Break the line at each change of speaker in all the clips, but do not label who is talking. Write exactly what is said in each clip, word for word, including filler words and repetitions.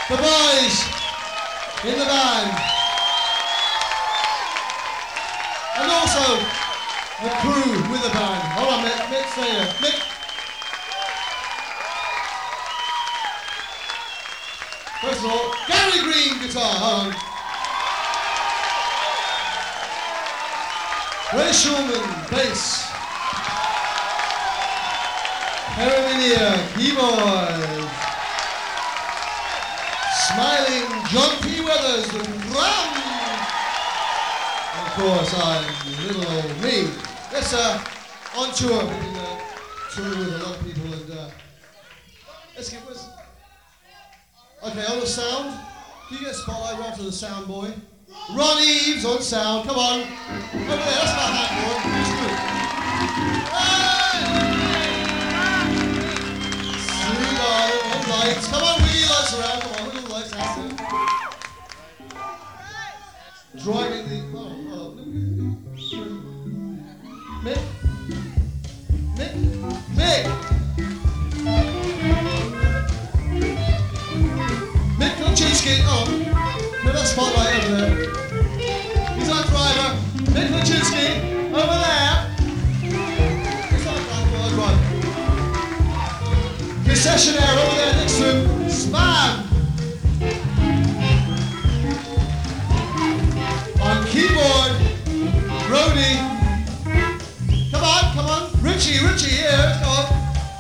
The boys in the band. And also the crew with the band. Hold on, Mick. Mick, stay here. Mick. First of all, Gary Green guitar. Hold on. Ray Schulman, bass. Herminia, keyboard. Smiling John P. Weathers, the drum. And of course, I'm little old me. Yes, uh, on tour. We've been uh, touring with a lot of people, and uh, let's give us. Okay, on the sound. Can you get a spotlight right to the sound boy? Ron Eves on sound. Come on. Over there. That's my hat, boy. Who's good? Hey! Sweetheart on lights. Come on, wiggle your lights around. Come on, wiggle the lights. That's it. Driving the. Oh, oh. Mick. Mick. Mick. Mick Kuczynski. Oh. Put that spotlight over there. He's our driver. Mick Kuczynski, over there. He's our driver, our driver. Concessionaire over there next to him. Spam. On keyboard, Brody. Come on, come on. Richie, Richie here. Come on.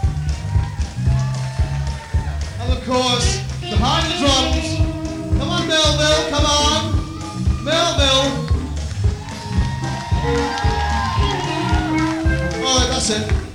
And of course, behind the drums. Come on, Melville, come on. Melville. All right, that's it.